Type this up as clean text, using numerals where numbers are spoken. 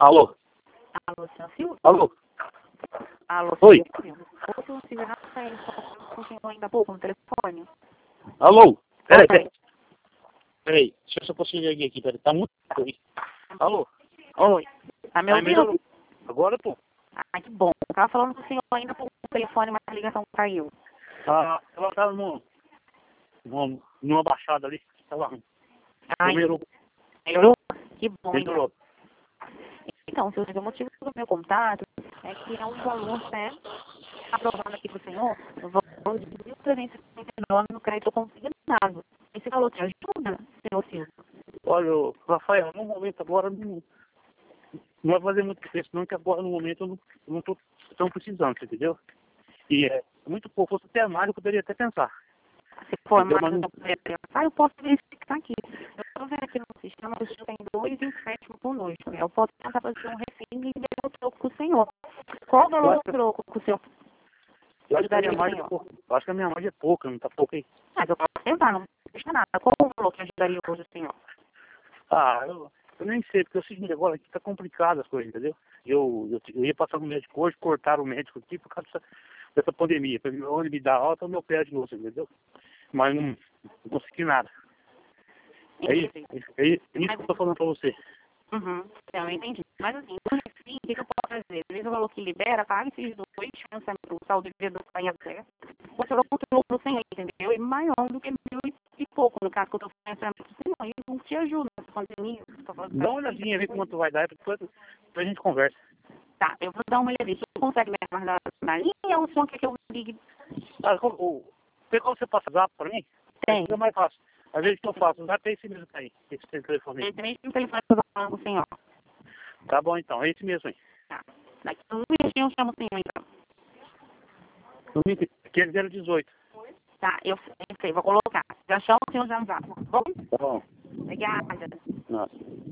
Alô? Alô, senhor Silvio? Alô? Alô, Oi? Silvio? Ô, senhor Silvio, não sei, só com o senhor ainda há pouco no telefone. Alô? Peraí, Oi. peraí. Peraí, deixa eu só conseguir aqui, peraí. Tá muito ruim. Alô? Oi. Tá me Aí ouvindo? melhorou. Agora, pô. Ah, que bom. Eu tava falando com o senhor ainda há pouco no telefone, mas a ligação caiu. Ela tava numa baixada ali. Tava ruim. Ai, Melhorou. melhorou? Que bom, então. Melhorou. Então, senhor Silvio, o motivo do meu contato é que é um valor, né, aprovado aqui pro senhor, no valor de 1.359 no crédito consignado. Esse valor te ajuda, senhor Silvio? Olha, Rafael, no momento agora não vai fazer muito diferença, não, que agora no momento eu não tô tão precisando, você entendeu? E é muito pouco, fosse até mais, eu poderia até pensar. Se for Entendeu? mais Mas não puder pensar, eu posso verificar aqui. Eu estou vendo aqui no sistema que o senhor tem 2 empréstimos conosco. Eu posso tentar fazer um refém e liberar o troco com o senhor. Qual o valor do troco que o senhor eu acho que a ajudaria minha o margem é senhor? pouca. Eu acho que a minha margem é pouca, não tá pouca aí. Mas eu posso tentar, não custa nada. Qual o valor que ajudaria hoje o senhor? Eu nem sei, porque é o seguinte, agora aqui tá complicado as coisas, entendeu? Eu ia passar no médico hoje, cortaram o médico aqui por causa dessa pandemia. Pra mim, onde me dá alta, o meu pé de novo, entendeu? Mas não consegui nada. É isso, é isso que eu tô falando pra você. Uhum, eu entendi. Mas assim, no refém, o que eu posso fazer? Beleza, o valor que libera, paga esses 2 financiamentos, o saldo devedor está em aberto. O senhor controlou para o senhor, entendeu? E maior do que 1.000 e pouco, no caso que eu estou financiando para o senhor. E não te ajuda nessa pandemia. Dá uma olhadinha, vê quanto vai dar, depois a gente conversa. Tá, eu vou dar uma olhadinha. O senhor consegue me aguardar na linha ou o senhor quer que eu ligue? Tem como você passar zap pra mim? Tem. É mais fácil. Às vezes que eu faço, já tem esse mesmo aí, esse telefone aí. Tem mesmo telefone que eu vou falar com o senhor. Tá bom então, é esse mesmo aí. Tá. Daqui a um minutinho eu chamo o senhor, então. Aquele 018. Tá, eu sei, vou colocar. Já chamo o senhor já já. Bom? Tá bom. Obrigada. Nossa.